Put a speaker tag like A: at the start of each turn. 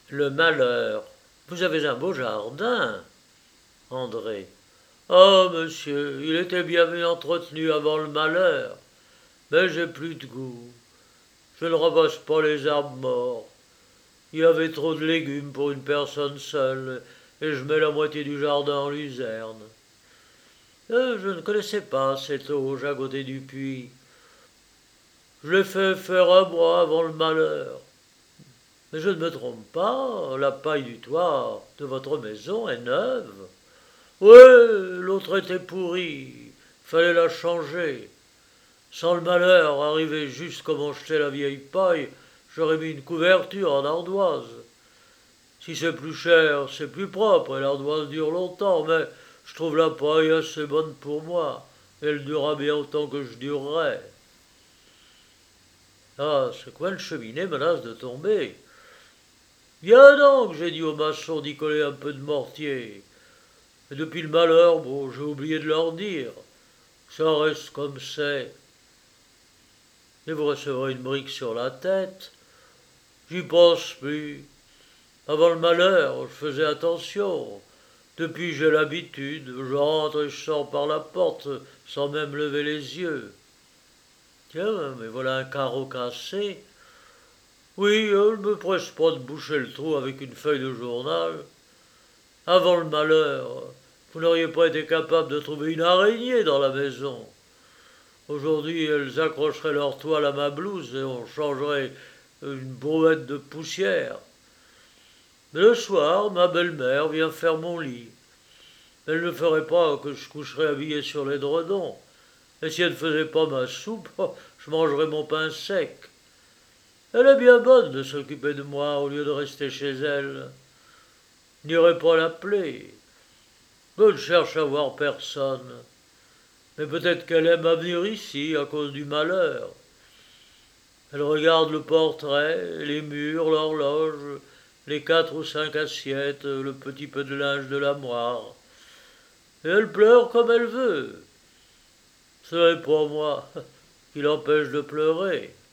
A: Le malheur. Vous avez un beau jardin, André. Oh, monsieur, il était bien mieux entretenu avant le malheur. Mais j'ai plus de goût. Je ne ramasse pas les arbres morts. Il y avait trop de légumes pour une personne seule, et je mets la moitié du jardin en luzerne. Je ne connaissais pas cette auge à côté du puits. Je l'ai fait faire un mois avant le malheur. Mais je ne me trompe pas, la paille du toit de votre maison est neuve. Oui, l'autre était pourrie, fallait la changer. Sans le malheur, arrivé juste comme on jetait la vieille paille, j'aurais mis une couverture en ardoise. Si c'est plus cher, c'est plus propre et l'ardoise dure longtemps, mais je trouve la paille assez bonne pour moi. Elle durera bien autant que je durerai. Ah, ce coin de cheminée menace de tomber. Viens donc, j'ai dit au maçon d'y coller un peu de mortier. Et depuis le malheur, bon, j'ai oublié de leur dire. Ça reste comme c'est. Et vous recevrez une brique sur la tête. J'y pense plus. Avant le malheur, je faisais attention. Depuis, j'ai l'habitude. Je rentre et je sors par la porte sans même lever les yeux. Tiens, mais voilà un carreau cassé. Oui, je ne me presse pas de boucher le trou avec une feuille de journal. Avant le malheur, vous n'auriez pas été capable de trouver une araignée dans la maison. Aujourd'hui, elles accrocheraient leur toile à ma blouse et on changerait une brouette de poussière. Mais le soir, ma belle-mère vient faire mon lit. Elle ne ferait pas que je coucherais habillé sur l'édredon. Et si elle ne faisait pas ma soupe, je mangerais mon pain sec. Elle est bien bonne de s'occuper de moi au lieu de rester chez elle. N'irai pas l'appeler. Je ne cherche à voir personne. Mais peut-être qu'elle aime à venir ici à cause du malheur. Elle regarde le portrait, les murs, l'horloge, les 4 ou 5 assiettes, le petit peu de linge de la moire. Et elle pleure comme elle veut. Ce n'est pas moi qui l'empêche de pleurer.